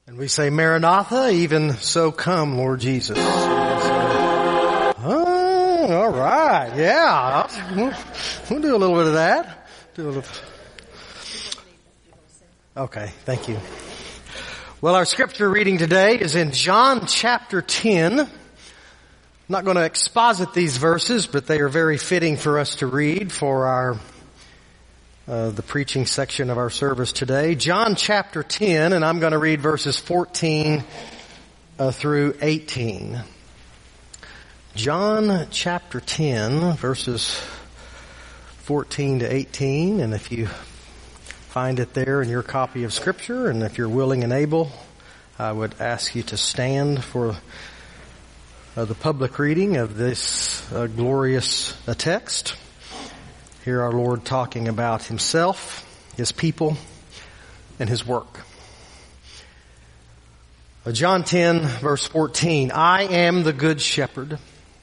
And we say, Maranatha, even so come, Lord Jesus. Oh, all right. Yeah. We'll do a little bit of that. Okay, thank you. Well, our scripture reading today is in John chapter 10. I'm not going to exposit these verses, but they are very fitting for us to read for our the preaching section of our service today. John chapter 10, and I'm going to read verses 14 through 18. John chapter 10, verses 14 to 18, and if you find it there in your copy of Scripture, and if you're willing and able, I would ask you to stand for the public reading of this glorious text. Hear our Lord talking about Himself, His people, and His work. John 10, verse 14, I am the good shepherd,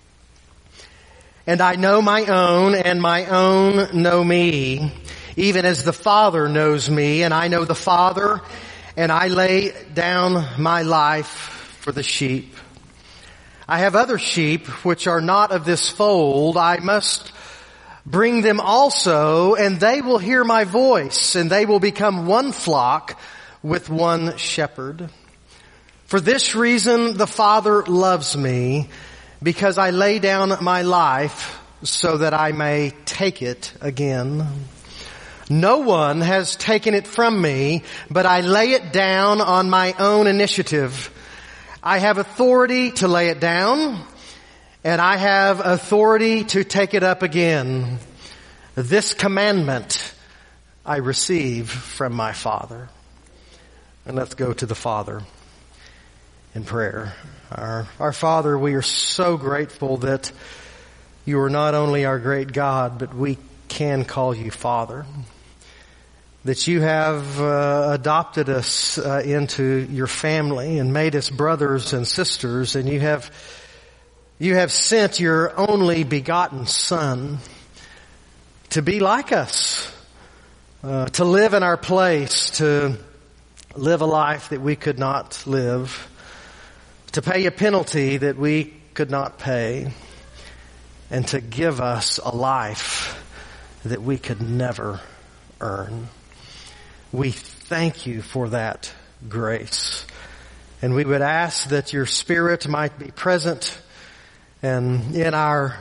and I know my own, and my own know me, even as the Father knows me, and I know the Father, and I lay down my life for the sheep. I have other sheep which are not of this fold. I must bring them also, and they will hear my voice, and they will become one flock with one shepherd. For this reason the Father loves me, because I lay down my life so that I may take it again. No one has taken it from me, but I lay it down on my own initiative. I have authority to lay it down, and I have authority to take it up again. This commandment I receive from my Father. And let's go to the Father in prayer. Our Father, we are so grateful that you are not only our great God, but we can call you Father. That you have adopted us into your family and made us brothers and sisters, and you have sent your only begotten Son to be like us, to live in our place, to live a life that we could not live, to pay a penalty that we could not pay, and to give us a life that we could never earn. We thank you for that grace. And we would ask that your Spirit might be present and in our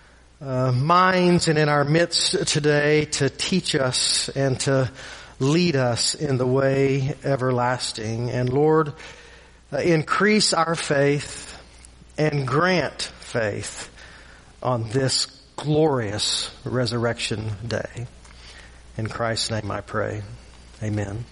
minds and in our midst today to teach us and to lead us in the way everlasting. And Lord, increase our faith and grant faith on this glorious resurrection day. In Christ's name I pray. Amen.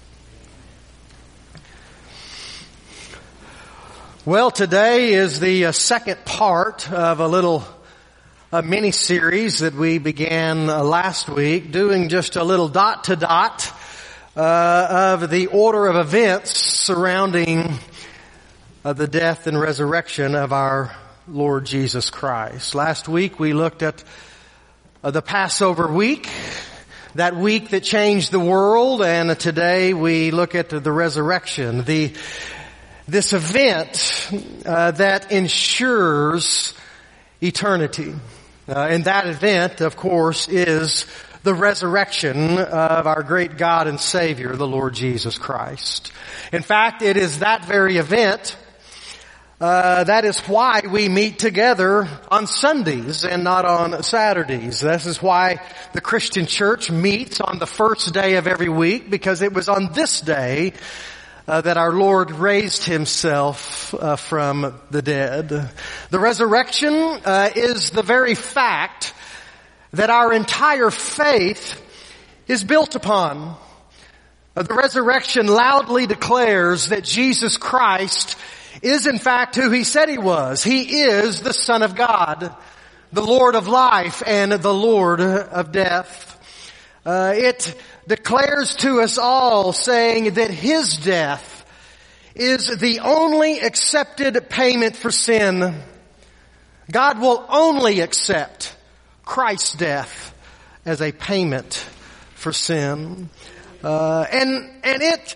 Well, today is the second part of a mini-series that we began last week, doing just a little dot-to-dot of the order of events surrounding the death and resurrection of our Lord Jesus Christ. Last week we looked at the Passover week, that week that changed the world, and today we look at the resurrection, this event that ensures eternity. And that event, of course, is the resurrection of our great God and Savior, the Lord Jesus Christ. In fact, it is that very event that is why we meet together on Sundays and not on Saturdays. This is why the Christian church meets on the first day of every week, because it was on this day that our Lord raised Himself from the dead. The resurrection is the very fact that our entire faith is built upon. The resurrection loudly declares that Jesus Christ is in fact who He said He was. He is the Son of God, the Lord of life and the Lord of death. It declares to us all, saying that His death is the only accepted payment for sin. God will only accept Christ's death as a payment for sin. And it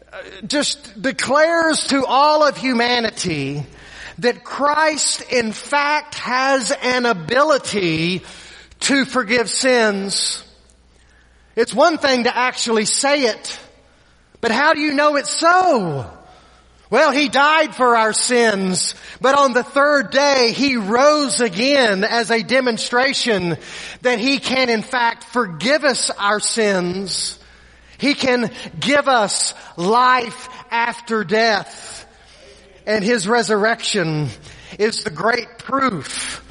just declares to all of humanity that Christ in fact has an ability to forgive sins. It's one thing to actually say it, but how do you know it's so? Well, He died for our sins, but on the third day He rose again as a demonstration that He can in fact forgive us our sins. He can give us life after death. And His resurrection is the great proof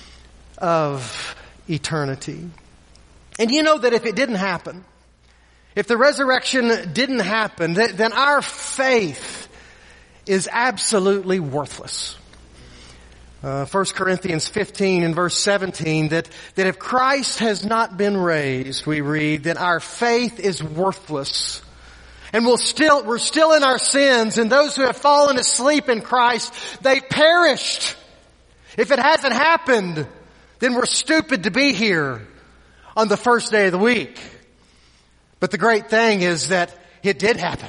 of eternity. And you know that if it didn't happen, if the resurrection didn't happen, then our faith is absolutely worthless. 1 Corinthians 15 and verse 17, that if Christ has not been raised, we read, then our faith is worthless. And we're still in our sins, and those who have fallen asleep in Christ, they perished. If it hasn't happened, then we're stupid to be here on the first day of the week. But the great thing is that it did happen.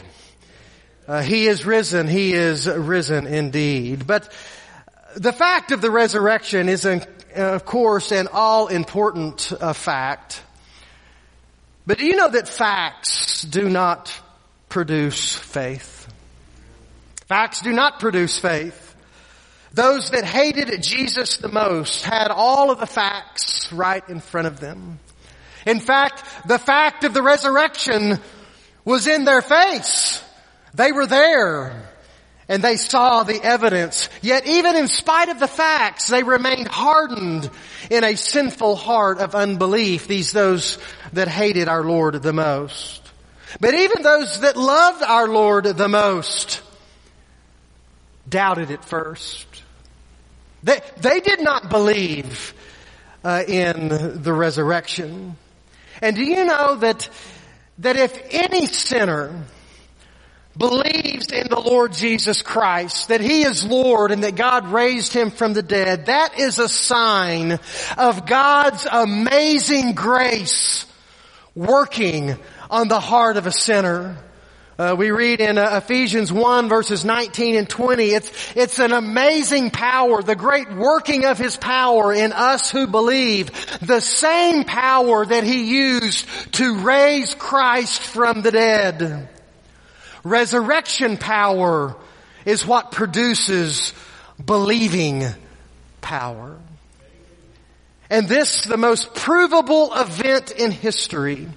He is risen. He is risen indeed. But the fact of the resurrection is, of course, an all-important fact. But do you know that facts do not produce faith? Facts do not produce faith. Those that hated Jesus the most had all of the facts right in front of them. In fact, the fact of the resurrection was in their face. They were there and they saw the evidence. Yet even in spite of the facts, they remained hardened in a sinful heart of unbelief. Those that hated our Lord the most. But even those that loved our Lord the most doubted at first. They did not believe in the resurrection. And do you know that if any sinner believes in the Lord Jesus Christ, that He is Lord and that God raised Him from the dead, that is a sign of God's amazing grace working on the heart of a sinner. We read in Ephesians 1 verses 19 and 20, it's an amazing power, the great working of His power in us who believe, the same power that He used to raise Christ from the dead. Resurrection power is what produces believing power. And this, the most provable event in history,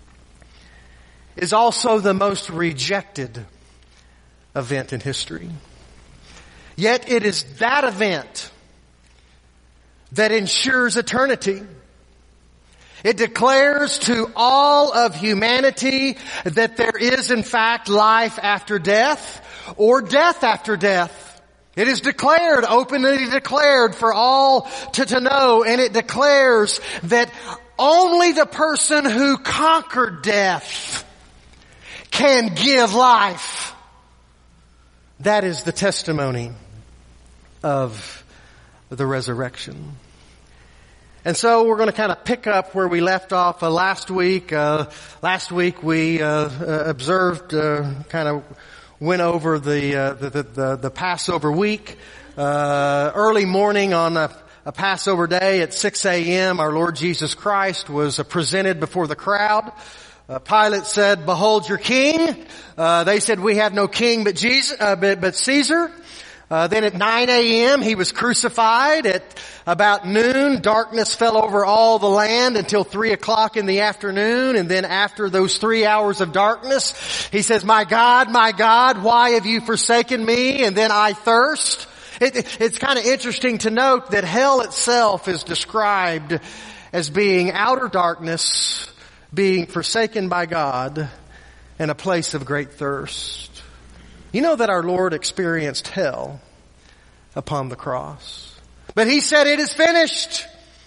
is also the most rejected event in history. Yet it is that event that ensures eternity. It declares to all of humanity that there is in fact life after death or death after death. It is declared, openly declared for all to know, and it declares that only the person who conquered death can give life. That is the testimony of the resurrection. And so we're going to kind of pick up where we left off last week. Last week we observed, kind of went over the Passover week. Early morning on a Passover day at 6 a.m., our Lord Jesus Christ was presented before the crowd. Pilate said, "Behold your king." They said, "We have no king but Caesar." Then at 9 a.m. He was crucified. At about noon, darkness fell over all the land until 3 o'clock in the afternoon. And then after those 3 hours of darkness, He says, my God, why have you forsaken me? And then I thirst. It's kind of interesting to note that hell itself is described as being outer darkness, being forsaken by God, and a place of great thirst. You know that our Lord experienced hell upon the cross. But He said, "It is finished."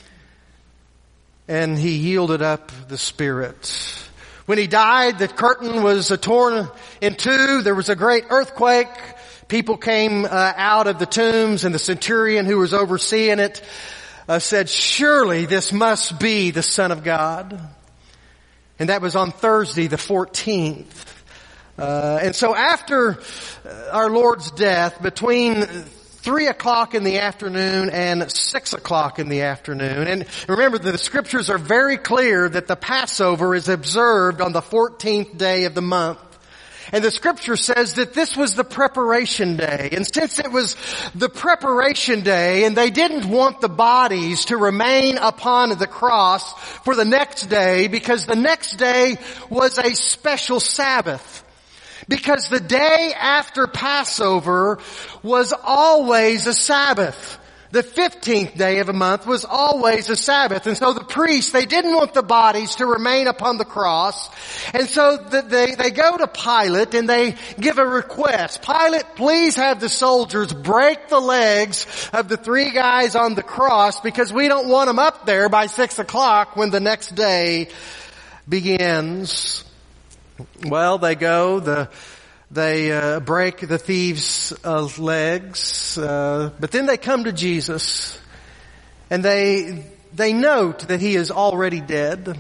And He yielded up the Spirit. When He died, the curtain was torn in two. There was a great earthquake. People came out of the tombs, and the centurion who was overseeing it said, "Surely this must be the Son of God." And that was on Thursday, the 14th And so after our Lord's death, between 3 o'clock in the afternoon and 6 o'clock in the afternoon. And remember that the scriptures are very clear that the Passover is observed on the 14th day of the month. And the scripture says that this was the preparation day. And since it was the preparation day and they didn't want the bodies to remain upon the cross for the next day, because the next day was a special Sabbath. Because the day after Passover was always a Sabbath. The 15th day of a month was always a Sabbath. And so the priests, they didn't want the bodies to remain upon the cross. And so they go to Pilate and they give a request. Pilate, please have the soldiers break the legs of the 3 guys on the cross, because we don't want them up there by 6 o'clock when the next day begins. Well, they go, they break the thieves' legs, but then they come to Jesus, and they note that he is already dead,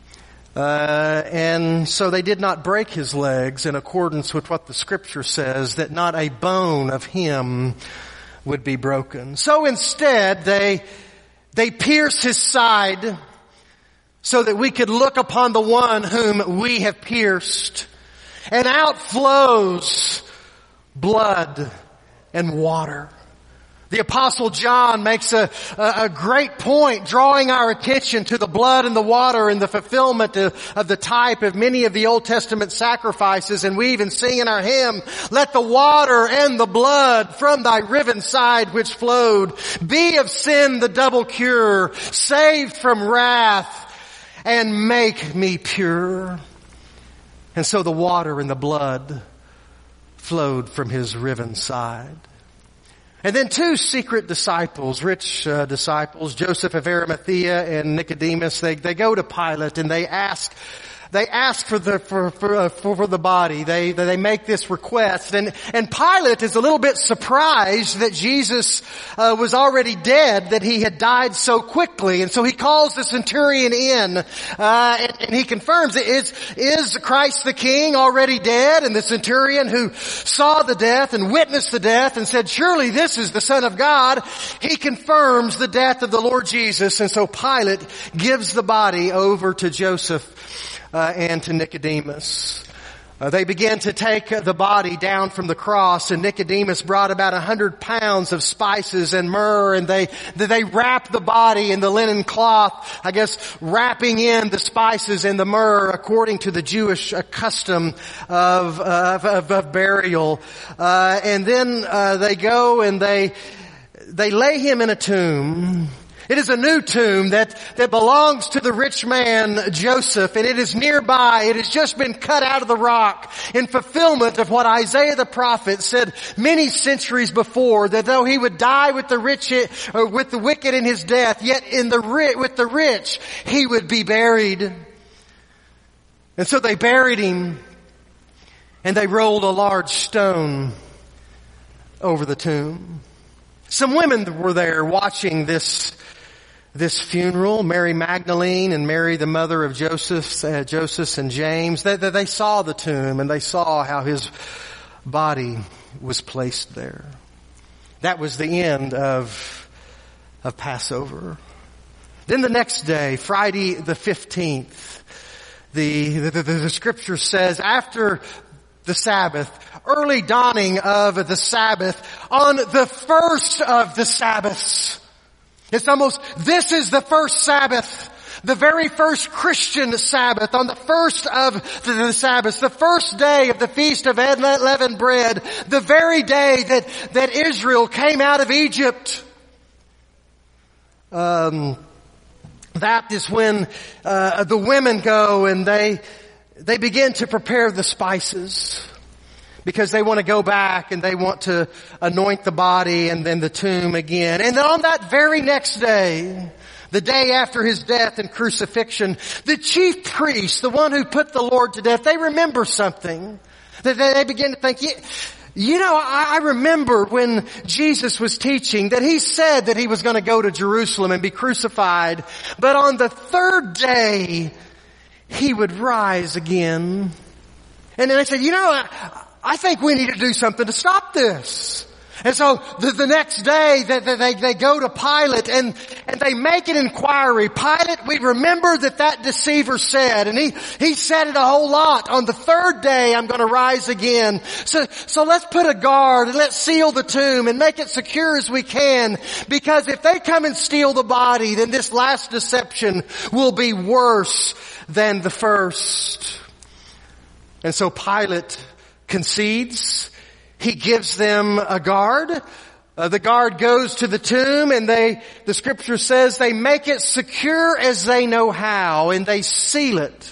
and so they did not break his legs in accordance with what the scripture says, that not a bone of him would be broken. So instead, they pierce his side, so that we could look upon the one whom we have pierced. And out flows blood and water. The Apostle John makes a great point, drawing our attention to the blood and the water and the fulfillment of the type of many of the Old Testament sacrifices. And we even sing in our hymn, let the water and the blood from thy riven side which flowed be of sin the double cure, saved from wrath, and make me pure. And so the water and the blood flowed from his riven side. And then 2 secret disciples, rich disciples, Joseph of Arimathea and Nicodemus, they go to Pilate and they ask for the body. They make this request, and Pilate is a little bit surprised that Jesus was already dead, that he had died so quickly, and so he calls the centurion in, and he confirms, is Christ the King already dead? And the centurion, who saw the death and witnessed the death and said, surely this is the Son of God, he confirms the death of the Lord Jesus, and so Pilate gives the body over to Joseph and to Nicodemus. They began to take the body down from the cross, and Nicodemus brought about 100 pounds of spices and myrrh, and they wrapped the body in the linen cloth, I guess wrapping in the spices and the myrrh according to the Jewish custom of burial. And then they go and they lay him in a tomb. It is a new tomb that belongs to the rich man Joseph, and it is nearby. It has just been cut out of the rock in fulfillment of what Isaiah the prophet said many centuries before, that though he would die with the wicked in his death, yet with the rich he would be buried. And so they buried him, and they rolled a large stone over the tomb. Some women were there watching this funeral, Mary Magdalene and Mary, the mother of Joseph and James. They saw the tomb, and they saw how his body was placed there. That was the end of Passover. Then the next day, Friday the 15th, the scripture says, after the Sabbath, early dawning of the Sabbath, on the first of the Sabbaths. This is the first Sabbath, the very first Christian Sabbath, on the first of the Sabbaths, the first day of the Feast of Unleavened Bread, the very day that Israel came out of Egypt. That is when the women go and they begin to prepare the spices, because they want to go back and they want to anoint the body and then the tomb again. And then on that very next day, the day after his death and crucifixion, the chief priest, the one who put the Lord to death, they remember something. They begin to think, I remember when Jesus was teaching that he said that he was going to go to Jerusalem and be crucified, but on the 3rd day he would rise again. And then they said, I think we need to do something to stop this. And so the next day they go to Pilate and they make an inquiry. Pilate, we remember that deceiver said, and he said it a whole lot, on the third day I'm going to rise again. So let's put a guard and let's seal the tomb and make it secure as we can, because if they come and steal the body, then this last deception will be worse than the first. And so Pilate concedes. He gives them a guard. The guard goes to the tomb, and the scripture says they make it secure as they know how, and they seal it.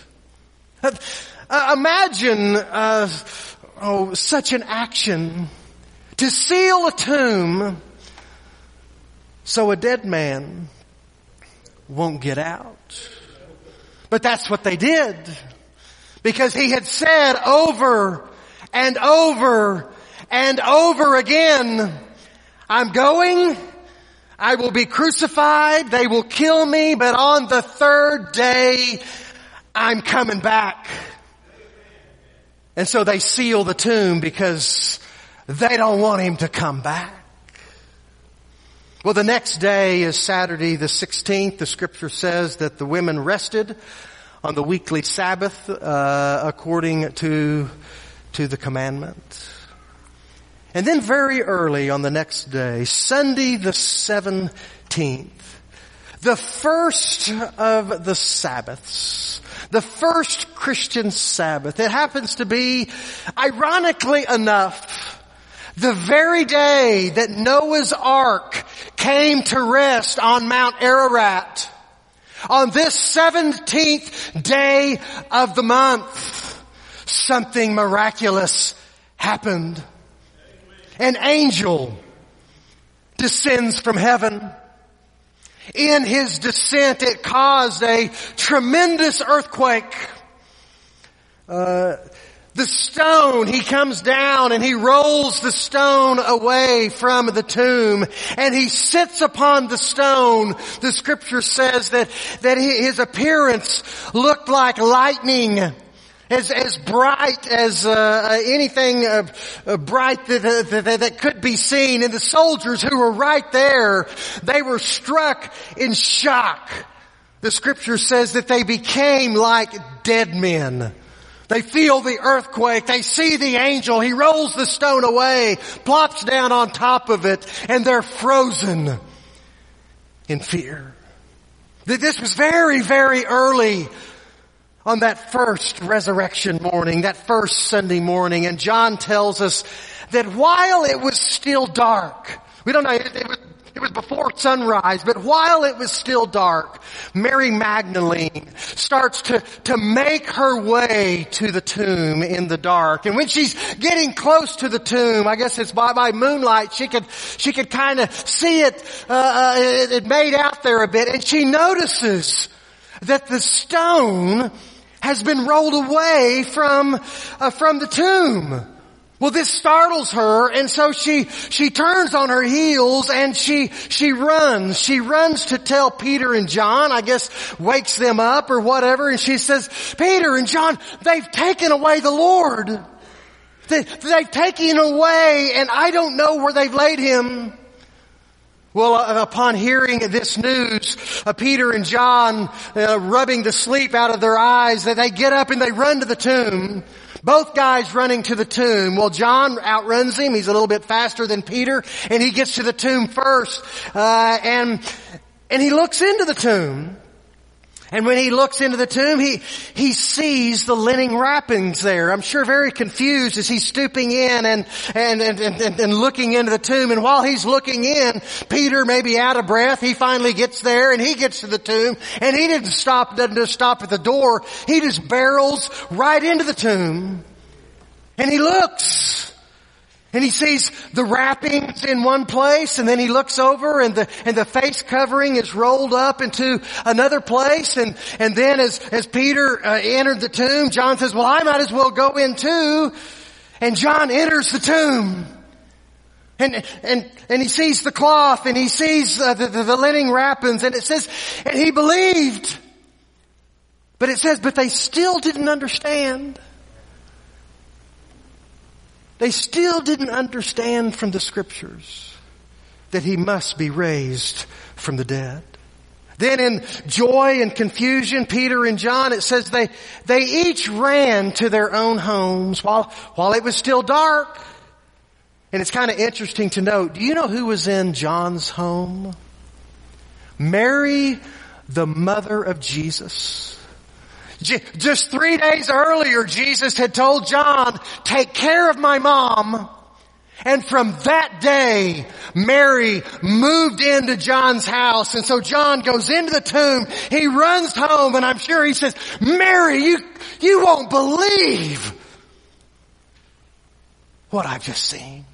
Imagine such an action, to seal a tomb so a dead man won't get out. But that's what they did, because he had said over and over and over again, I'm going, I will be crucified, they will kill me, but on the third day, I'm coming back. And so they seal the tomb because they don't want him to come back. Well, the next day is Saturday the 16th. The scripture says that the women rested on the weekly Sabbath, according to the commandment. And then very early on the next day, Sunday the 17th, the first of the Sabbaths, the first Christian Sabbath, it happens to be, ironically enough, the very day that Noah's Ark came to rest on Mount Ararat. On this 17th day of the month, something miraculous happened. An angel descends from heaven. In his descent, it caused a tremendous earthquake. The stone, he comes down and he rolls the stone away from the tomb, and he sits upon the stone. The scripture says that his appearance looked like lightning. As bright as anything bright that could be seen. And the soldiers who were right there, they were struck in shock. The scripture says that they became like dead men. They feel the earthquake. They see the angel. He rolls the stone away, plops down on top of it, and they're frozen in fear. This was very, very early on that first resurrection morning, that first Sunday morning. And John tells us that while it was still dark, we don't know, it was before sunrise, but while it was still dark, Mary Magdalene starts to make her way to the tomb in the dark. And when she's getting close to the tomb, I guess it's by moonlight, she could kind of see it made out there a bit, and she notices that the stone has been rolled away from the tomb. Well, this startles her, and so she turns on her heels and she runs. She runs to tell Peter and John, I guess wakes them up or whatever, and she says, Peter and John, they've taken away the Lord. They've taken him away, and I don't know where they've laid him. Well, upon hearing this news, Peter and John rubbing the sleep out of their eyes, they get up and they run to the tomb. Both guys running to the tomb. Well, John outruns him. He's a little bit faster than Peter, and he gets to the tomb first. And he looks into the tomb. And when he looks into the tomb, he sees the linen wrappings there. I'm sure very confused as he's stooping in and looking into the tomb. And while he's looking in, Peter may be out of breath. He finally gets there and he gets to the tomb. And he doesn't just stop at the door. He just barrels right into the tomb. And he looks. And he sees the wrappings in one place, and then he looks over and the face covering is rolled up into another place. And then as Peter entered the tomb, John says, well, I might as well go in too. And John enters the tomb. And he sees the cloth, and he sees the linen wrappings, and it says, and he believed. But it says, but they still didn't understand. They still didn't understand from the Scriptures that he must be raised from the dead. Then in joy and confusion, Peter and John, it says they each ran to their own homes while it was still dark. And it's kind of interesting to note, do you know who was in John's home? Mary, the mother of Jesus. Just 3 days earlier, Jesus had told John, take care of my mom. And from that day, Mary moved into John's house. And so John goes into the tomb. He runs home, and I'm sure he says, Mary, you won't believe what I've just seen.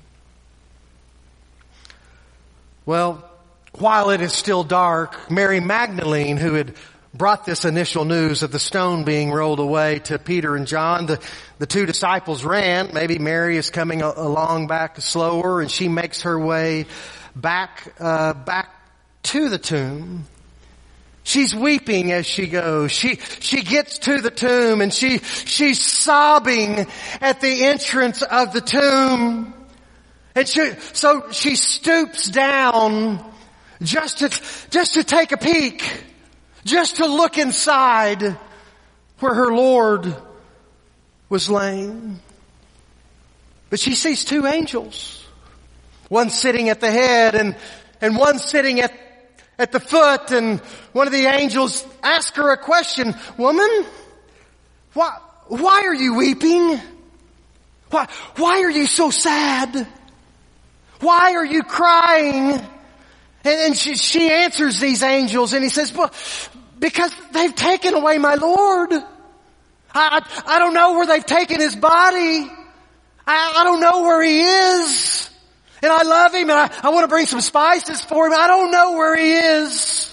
Well, while it is still dark, Mary Magdalene, who had brought this initial news of the stone being rolled away to Peter and John, the two disciples ran. Maybe Mary is coming along back slower, and she makes her way back to the tomb. She's weeping as she goes. She gets to the tomb, and she's sobbing at the entrance of the tomb. And so she stoops down just to take a peek, just to look inside where her Lord was laying. But she sees two angels. One sitting at the head and one sitting at the foot. And one of the angels asks her a question. Woman, why are you weeping? Why are you so sad? Why are you crying? And she answers these angels, and he says, well, because they've taken away my Lord. I don't know where they've taken his body. I don't know where he is. And I love him, and I want to bring some spices for him. I don't know where he is.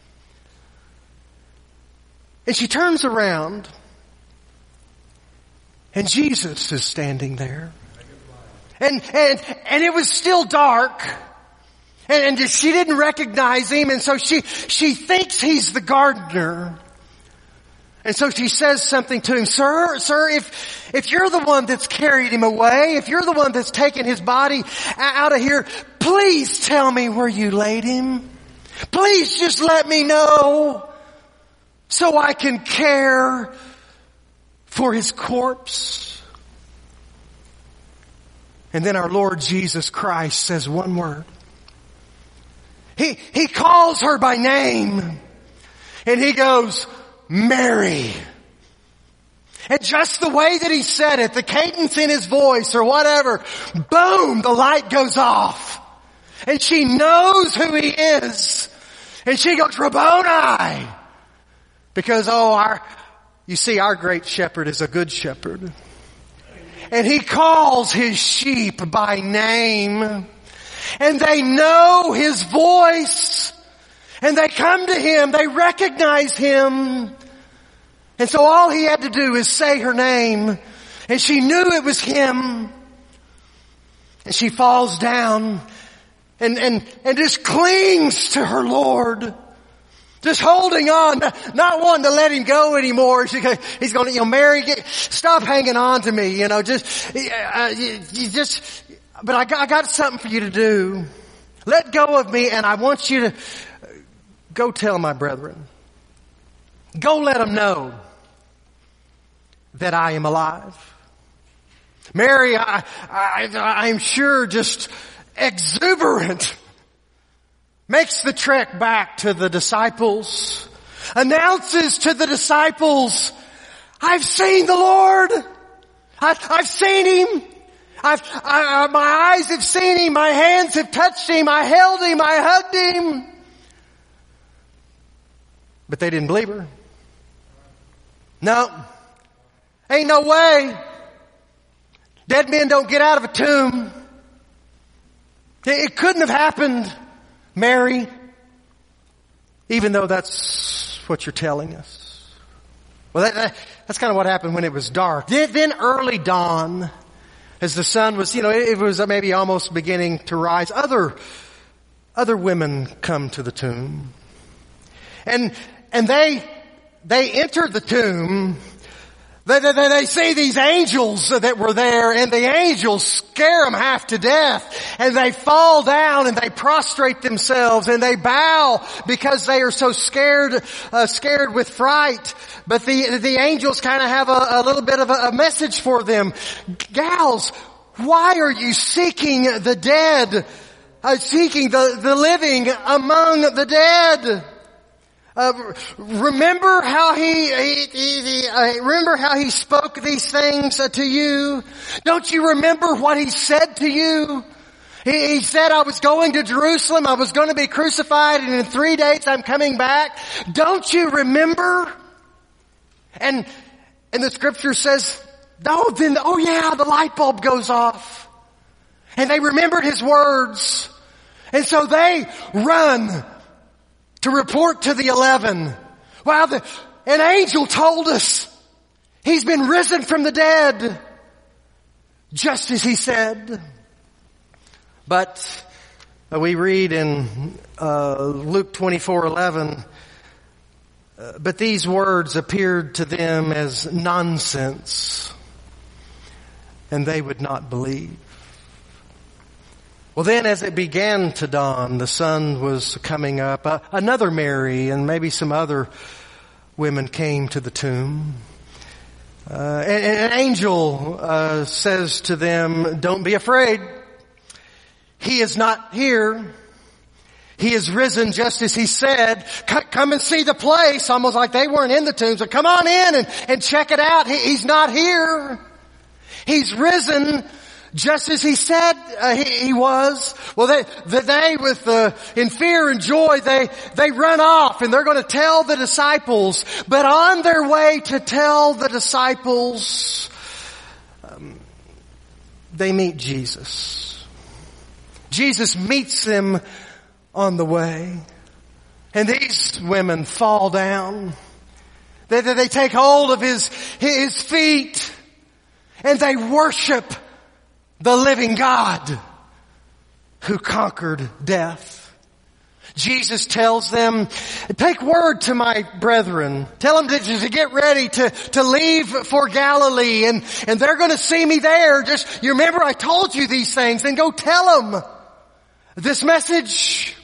And she turns around, and Jesus is standing there. And it was still dark. And she didn't recognize him, and so she thinks he's the gardener. And so she says something to him, Sir, if you're the one that's carried him away, if you're the one that's taken his body out of here, please tell me where you laid him. Please just let me know so I can care for his corpse. And then our Lord Jesus Christ says one word. He calls her by name, and he goes, Mary. And just the way that he said it, the cadence in his voice or whatever, boom, the light goes off. And she knows who he is. And she goes, Rabboni. Because, you see, our great shepherd is a good shepherd. And he calls his sheep by name. And they know his voice. And they come to him. They recognize him. And so all he had to do is say her name. And she knew it was him. And she falls down and just clings to her Lord. Just holding on, not wanting to let him go anymore. He's going, Mary, stop hanging on to me. But I got something for you to do. Let go of me, and I want you to go tell my brethren. Go let them know that I am alive. Mary, I'm sure just exuberant, makes the trek back to the disciples, announces to the disciples, I've seen the Lord. I've seen him. My eyes have seen him. My hands have touched him. I held him. I hugged him. But they didn't believe her. No. Ain't no way. Dead men don't get out of a tomb. It couldn't have happened, Mary. Even though that's what you're telling us. Well, that's kind of what happened when it was dark. Then early dawn, as the sun was, it was maybe almost beginning to rise. Other women come to the tomb. And they enter the tomb. They see these angels that were there, and the angels scare them half to death, and they fall down and they prostrate themselves and they bow because they are so scared with fright. But the angels kind of have a little bit of a message for them. Gals, why are you seeking the dead, seeking the living among the dead? Remember how he spoke these things to you? Don't you remember what he said to you? He said, I was going to Jerusalem, I was going to be crucified, and in 3 days I'm coming back. Don't you remember? And the scripture says, the light bulb goes off. And they remembered his words. And so they run to report to the 11. Wow, an angel told us he's been risen from the dead, just as he said. But we read in Luke 24:11, but these words appeared to them as nonsense, and they would not believe. Well, then as it began to dawn, the sun was coming up. Another Mary and maybe some other women came to the tomb. And an angel says to them, don't be afraid. He is not here. He is risen just as he said. Come and see the place. Almost like they weren't in the tomb. So come on in and check it out. He's not here. He's risen just as he said he was. Well, they in fear and joy, they run off and they're going to tell the disciples. But on their way to tell the disciples, they meet Jesus. Jesus meets them on the way. And these women fall down. They take hold of his feet and they worship the living God who conquered death. Jesus tells them, take word to my brethren. Tell them to get ready to leave for Galilee, and they're going to see me there. You remember I told you these things, and go tell them this message.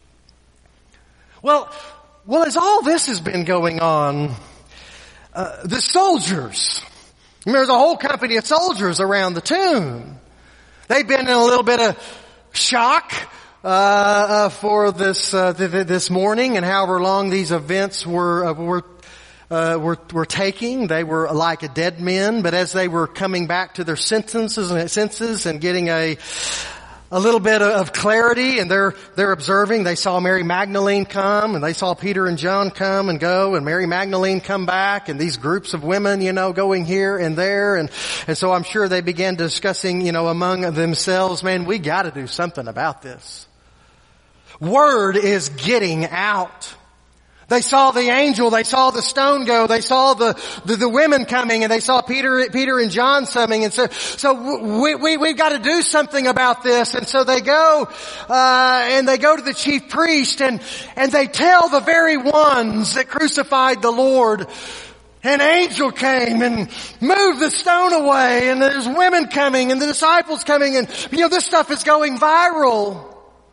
Well, as all this has been going on, the soldiers, there's a whole company of soldiers around the tomb. They've been in a little bit of shock for this morning, and however long these events were taking. They were like dead men, but as they were coming back to their senses and getting a little bit of clarity, and they're observing. They saw Mary Magdalene come, and they saw Peter and John come and go, and Mary Magdalene come back, and these groups of women, going here and there, and so I'm sure they began discussing, among themselves, man, we got to do something about this. Word is getting out. They saw the angel, they saw the stone go, they saw the women coming, and they saw Peter and John coming, and so we've got to do something about this. And so they go, and they go to the chief priest, and they tell the very ones that crucified the Lord, an angel came and moved the stone away, and there's women coming, and the disciples coming, and this stuff is going viral.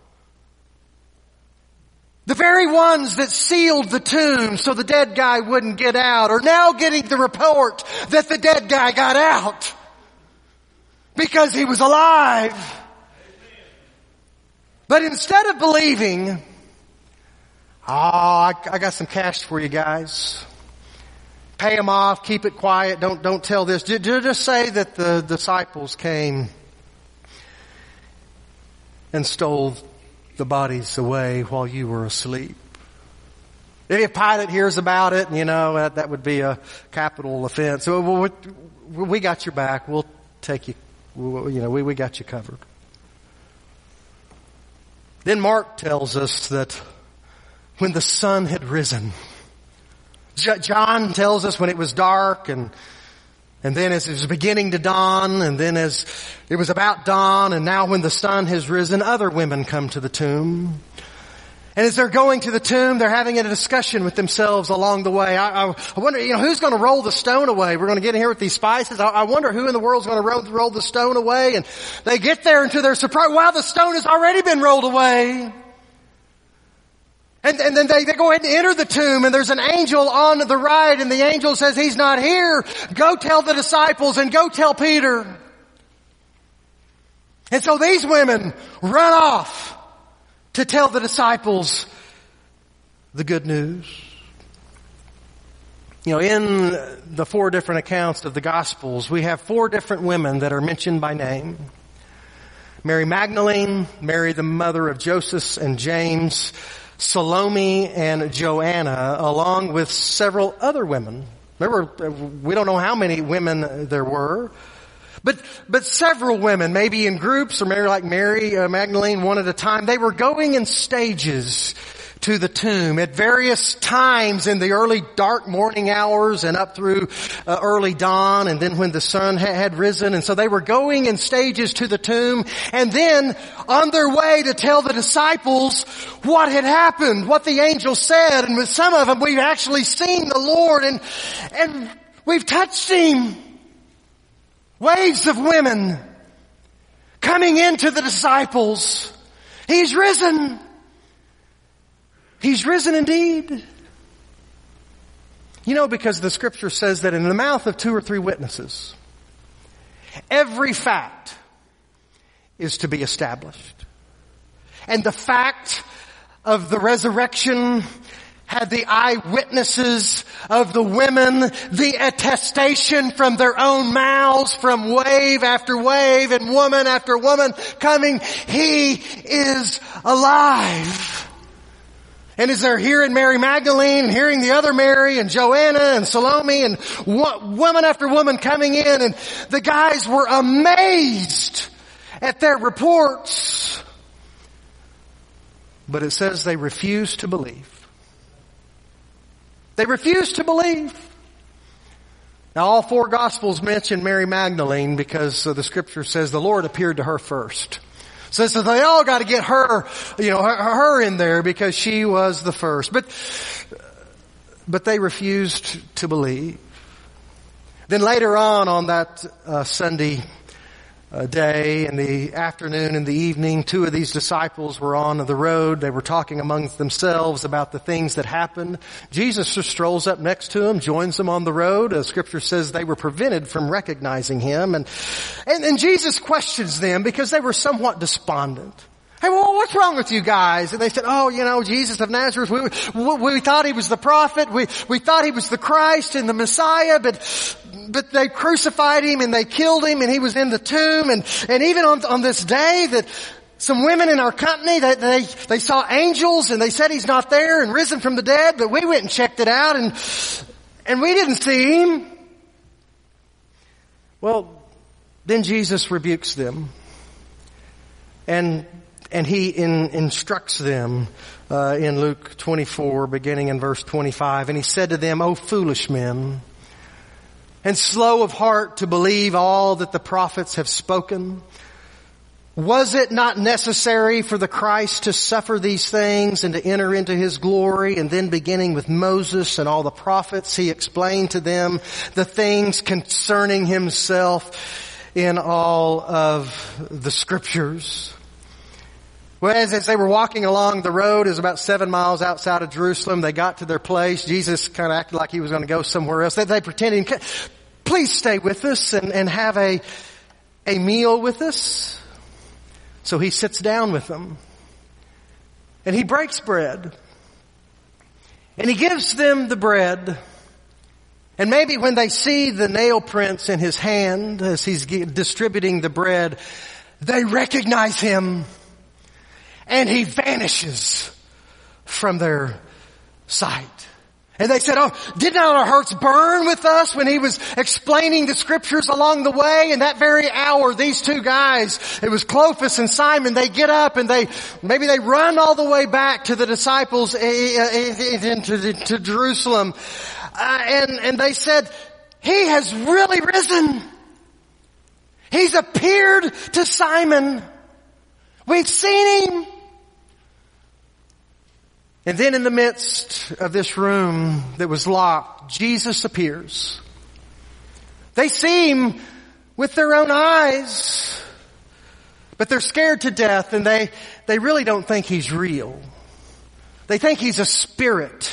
The very ones that sealed the tomb so the dead guy wouldn't get out are now getting the report that the dead guy got out because he was alive. But instead of believing, I got some cash for you guys. Pay them off, keep it quiet, don't tell this. Just say that the disciples came and stole the bodies away while you were asleep. If Pilate hears about it, that would be a capital offense. So we got your back. We'll take you. We got you covered. Then Mark tells us that when the sun had risen, John tells us when it was dark, and then as it was beginning to dawn, and then as it was about dawn, and now when the sun has risen, other women come to the tomb. And as they're going to the tomb, they're having a discussion with themselves along the way. I wonder, who's going to roll the stone away? We're going to get in here with these spices. I wonder who in the world's going to roll the stone away. And they get there, and to their surprise, wow, the stone has already been rolled away. And then they go ahead and enter the tomb, and there's an angel on the right, and the angel says, he's not here. Go tell the disciples and go tell Peter. And so these women run off to tell the disciples the good news. In the 4 different accounts of the Gospels, we have 4 different women that are mentioned by name. Mary Magdalene, Mary the mother of Joseph and James, Salome and Joanna, along with several other women. We don't know how many women there were. But several women, maybe in groups, or maybe like Mary Magdalene, one at a time, they were going in stages to the tomb at various times in the early dark morning hours and up through early dawn, and then when the sun had risen. And so they were going in stages to the tomb, and then on their way to tell the disciples what had happened, what the angel said. And with some of them, we've actually seen the Lord, and we've touched Him. Waves of women coming into the disciples. He's risen. He's risen indeed. Because the scripture says that in the mouth of 2 or 3 witnesses, every fact is to be established. And the fact of the resurrection had the eyewitnesses of the women, the attestation from their own mouths, from wave after wave and woman after woman coming, He is alive. And as they're hearing Mary Magdalene, and hearing the other Mary and Joanna and Salome and woman after woman coming in, and the guys were amazed at their reports. But it says they refused to believe. They refused to believe. Now all 4 Gospels mention Mary Magdalene because the scripture says the Lord appeared to her first. So they all got to get her, her in there because she was the first. But they refused to believe. Then later on that Sunday day, in the afternoon and the evening, 2 of these disciples were on the road. They were talking amongst themselves about the things that happened. Jesus just strolls up next to them, joins them on the road. Scripture says they were prevented from recognizing Him. And Jesus questions them because they were somewhat despondent. Hey, well, what's wrong with you guys? And they said, Jesus of Nazareth, we thought He was the prophet. We thought He was the Christ and the Messiah, but they crucified Him and they killed Him, and He was in the tomb. And even on this day that some women in our company, they saw angels, and they said He's not there and risen from the dead, but we went and checked it out, and we didn't see Him. Well, then Jesus rebukes them. And He instructs them in Luke 24, beginning in verse 25. And He said to them, O foolish men, and slow of heart to believe all that the prophets have spoken. Was it not necessary for the Christ to suffer these things and to enter into His glory? And then beginning with Moses and all the prophets, He explained to them the things concerning Himself in all of the scriptures. Well, as they were walking along the road, it was about 7 miles outside of Jerusalem. They got to their place. Jesus kind of acted like He was going to go somewhere else. They pretended, please stay with us and have a meal with us. So He sits down with them. And He breaks bread. And He gives them the bread. And maybe when they see the nail prints in His hand as He's distributing the bread, they recognize Him. And He vanishes from their sight. And they said, did not our hearts burn with us when He was explaining the scriptures along the way? In that very hour, these 2 guys, it was Clopas and Simon, they get up and they run all the way back to the disciples into Jerusalem. And they said, He has really risen. He's appeared to Simon. We've seen Him. And then in the midst of this room that was locked, Jesus appears. They see him with their own eyes, but they're scared to death, and they really don't think he's real. They think he's a spirit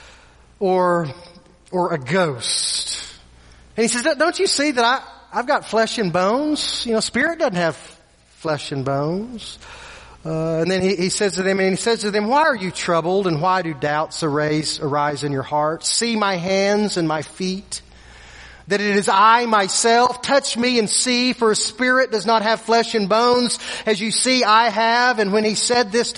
or a ghost. And he says, don't you see that I've got flesh and bones? You know, spirit doesn't have flesh and bones. And then he says to them, why are you troubled, and why do doubts arise in your hearts? See my hands and my feet, that it is I myself. Touch me and see, for a spirit does not have flesh and bones, as you see I have. And when he said this,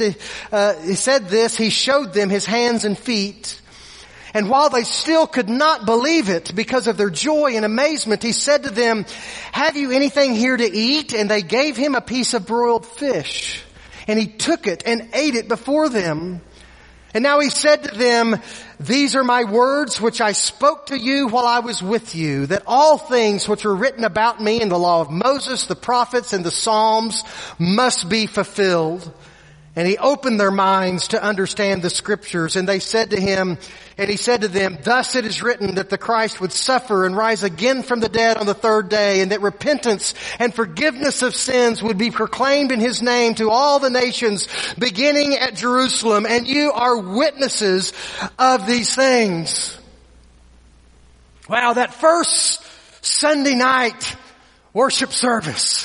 he showed them his hands and feet. And while they still could not believe it because of their joy and amazement, he said to them, have you anything here to eat? And they gave him a piece of broiled fish. And he took it and ate it before them. And now he said to them, these are my words which I spoke to you while I was with you, that all things which are written about me in the law of Moses, the prophets, and the Psalms must be fulfilled. And he opened their minds to understand the scriptures. And he said to them, thus it is written that the Christ would suffer and rise again from the dead on the third day, and that repentance and forgiveness of sins would be proclaimed in his name to all the nations, beginning at Jerusalem. And you are witnesses of these things. Wow, that first Sunday night worship service,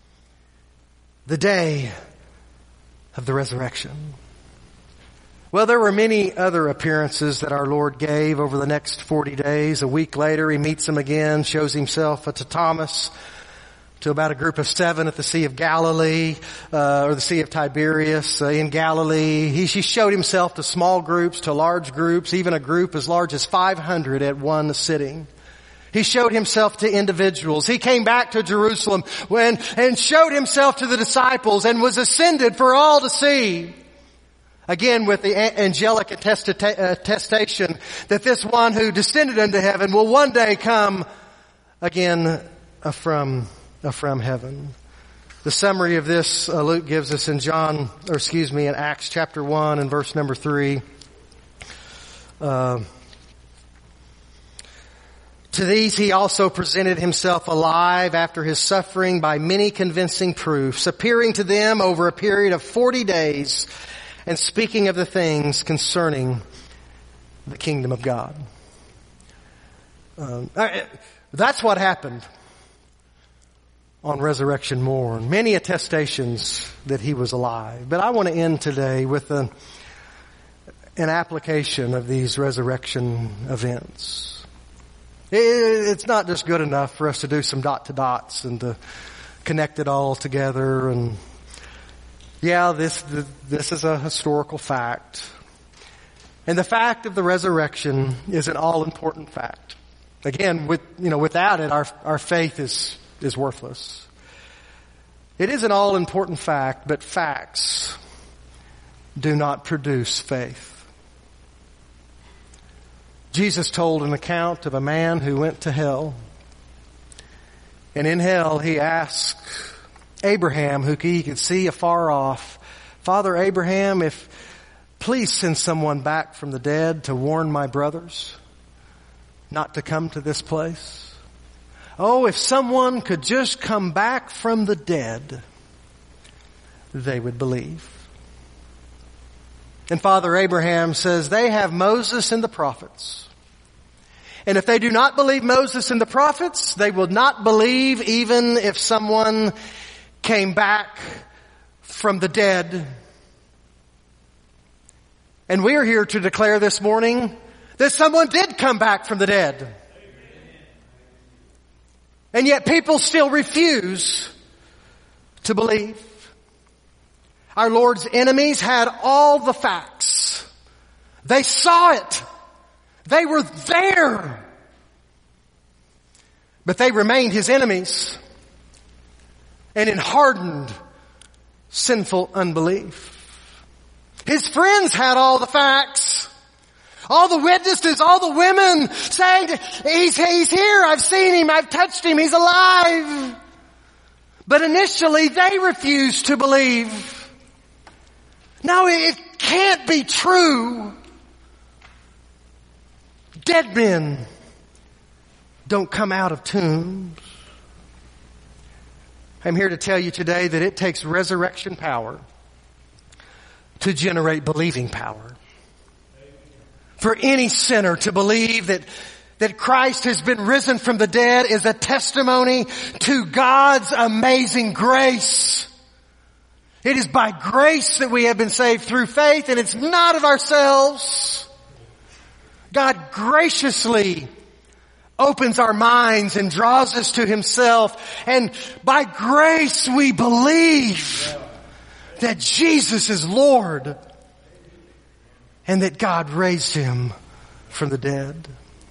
the day of the resurrection. Well, there were many other appearances that our Lord gave over the next 40 days. A week later, he meets them again, shows himself to Thomas, to about a group of 7 at the Sea of Galilee, or the Sea of Tiberias in Galilee. He showed himself to small groups, to large groups, even a group as large as 500 at one sitting. He showed himself to individuals. He came back to Jerusalem and showed himself to the disciples and was ascended for all to see. Again, with the angelic attestation that this one who descended into heaven will one day come again from heaven. The summary of this Luke gives us in Acts chapter 1 and verse number 3. To these he also presented himself alive after his suffering by many convincing proofs, appearing to them over a period of 40 days and speaking of the things concerning the kingdom of God. That's what happened on resurrection morn. Many attestations that he was alive. But I want to end today with an application of these resurrection events. It's not just good enough for us to do some dot to dots and to connect it all together. And yeah, this is a historical fact. And the fact of the resurrection is an all-important fact. Again, without it, our faith is worthless. It is an all-important fact, but facts do not produce faith. Jesus told an account of a man who went to hell. And in hell he asked Abraham, who he could see afar off, Father Abraham, please send someone back from the dead to warn my brothers not to come to this place. Oh, if someone could just come back from the dead, they would believe. And Father Abraham says, they have Moses and the prophets. And if they do not believe Moses and the prophets, they will not believe even if someone came back from the dead. And we are here to declare this morning that someone did come back from the dead. And yet people still refuse to believe. Our Lord's enemies had all the facts. They saw it. They were there. But they remained his enemies. And in hardened, sinful unbelief. His friends had all the facts. All the witnesses, all the women saying, he's here, I've seen him, I've touched him, he's alive. But initially they refused to believe. Now it can't be true. Dead men don't come out of tombs. I'm here to tell you today that it takes resurrection power to generate believing power. For any sinner to believe that Christ has been risen from the dead is a testimony to God's amazing grace. It is by grace that we have been saved through faith, and it's not of ourselves. God graciously opens our minds and draws us to Himself, and by grace we believe that Jesus is Lord and that God raised Him from the dead.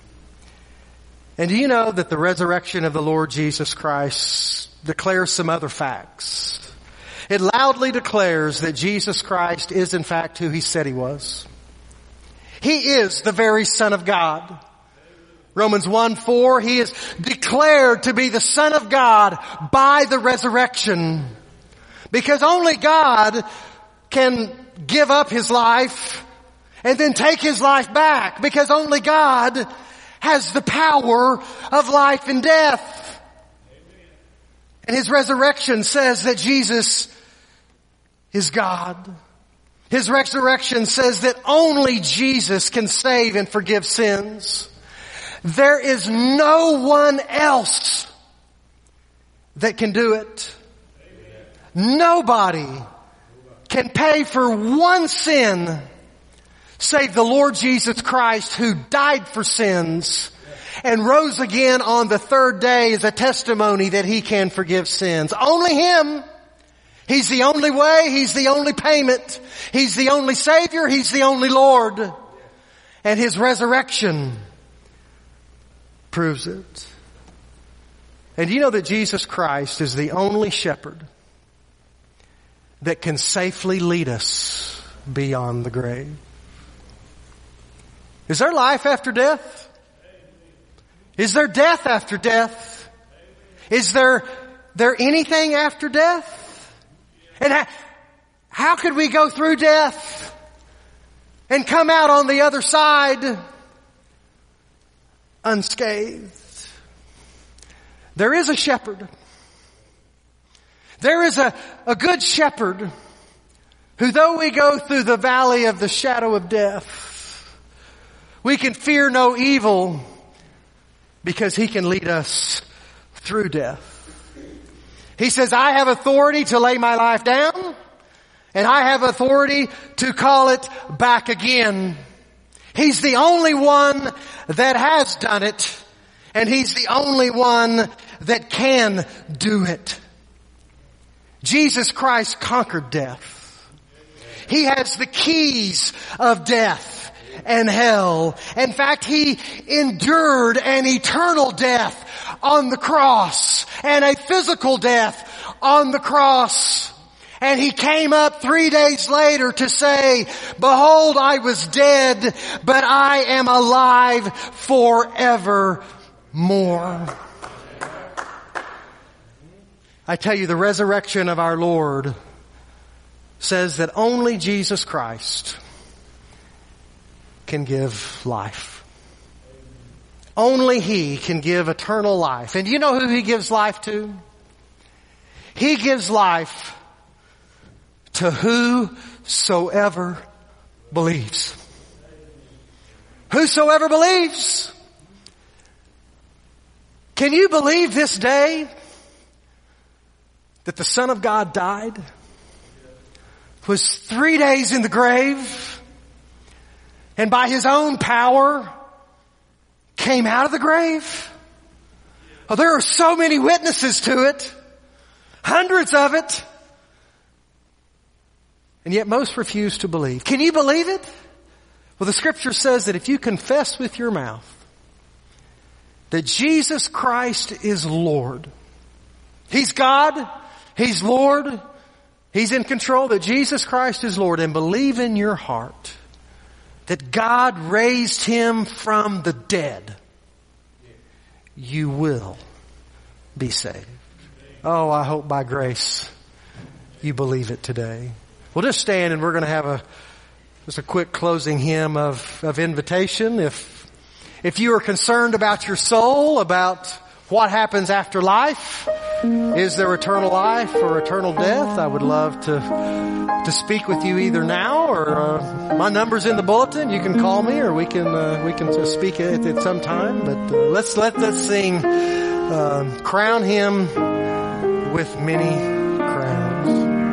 And do you know that the resurrection of the Lord Jesus Christ declares some other facts? It loudly declares that Jesus Christ is in fact who He said He was. He is the very Son of God. Romans 1:4, He is declared to be the Son of God by the resurrection. Because only God can give up His life and then take His life back. Because only God has the power of life and death. And His resurrection says that Jesus is God. His resurrection says that only Jesus can save and forgive sins. There is no one else that can do it. Nobody can pay for one sin save the Lord Jesus Christ, who died for sins and rose again on the third day as a testimony that He can forgive sins. Only Him. He's the only way. He's the only payment. He's the only Savior. He's the only Lord. And His resurrection proves it. And you know that Jesus Christ is the only shepherd that can safely lead us beyond the grave. Is there life after death? Is there death after death? Is there anything after death? And how could we go through death and come out on the other side unscathed? There is a shepherd. There is a good shepherd who, though we go through the valley of the shadow of death, we can fear no evil because He can lead us through death. He says, I have authority to lay my life down, and I have authority to call it back again. He's the only one that has done it, and He's the only one that can do it. Jesus Christ conquered death. He has the keys of death and hell. In fact, He endured an eternal death on the cross and a physical death on the cross. And He came up 3 days later to say, behold, I was dead, but I am alive forevermore. I tell you, the resurrection of our Lord says that only Jesus Christ can give life. Only He can give eternal life. And you know who He gives life to? He gives life to whosoever believes. Whosoever believes. Can you believe this day that the Son of God died, was 3 days in the grave, and by His own power came out of the grave? Oh, there are so many witnesses to it. Hundreds of it. And yet most refuse to believe. Can you believe it? Well, the Scripture says that if you confess with your mouth that Jesus Christ is Lord, He's God, He's Lord, He's in control, that Jesus Christ is Lord, and believe in your heart that God raised Him from the dead, you will be saved. Oh, I hope by grace you believe it today. We'll just stand and we're going to have Just a quick closing hymn of invitation. If you are concerned about your soul, about what happens after life, is there eternal life or eternal death, I would love to speak with you either now or my number's in the bulletin. You can call me or we can just speak at some time. But let's sing Crown Him with Many Crowns.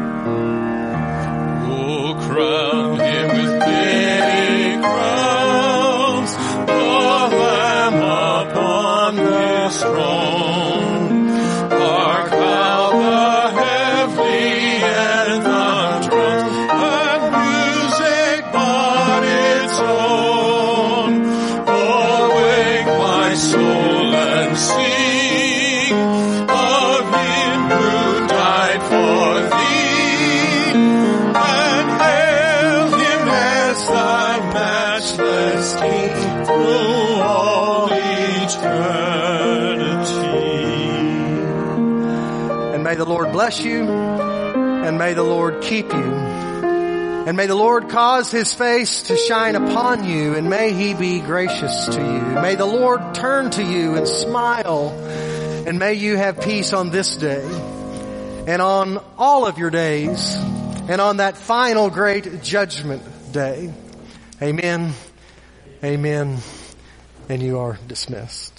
Oh, crown Him with many crowns, the Lamb upon His throne. Hark how the heavenly anthem drones, and music but its own. Awake my soul and sing of Him who died for thee, and hail Him as thy matchless King through all eternity. And may the Lord bless you, and may the Lord keep you, and may the Lord cause His face to shine upon you, and may He be gracious to you. May the Lord turn to you and smile, and may you have peace on this day, and on all of your days, and on that final great judgment day. Amen. Amen. And you are dismissed.